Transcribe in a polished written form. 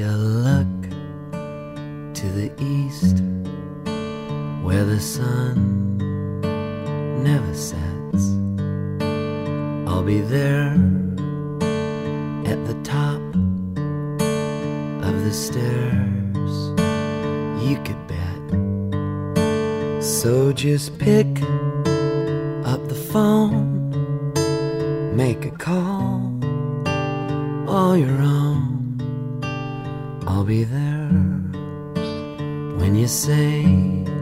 a look to the east, where the sun never sets. I'll be there at the top of the stairs, you could bet. So just pick up the phone, make a call, all your own. I'll be there when you say